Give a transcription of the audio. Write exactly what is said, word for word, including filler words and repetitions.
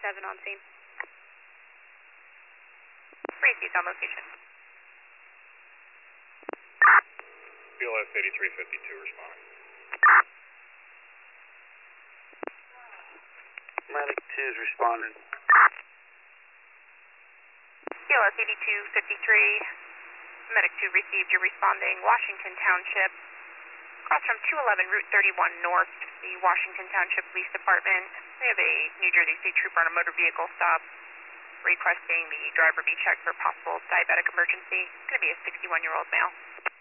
seven on scene. Received on location. B L S eighty-three fifty-two responding. Medic two is responding. B L S eighty-two fifty-three, Medic two received. You're responding Washington Township. Across from two eleven Route thirty-one North, the Washington Township Police Department. We have a New Jersey State Trooper on a motor vehicle stop requesting the driver be checked for possible diabetic emergency. It's going to be a sixty-one-year-old male.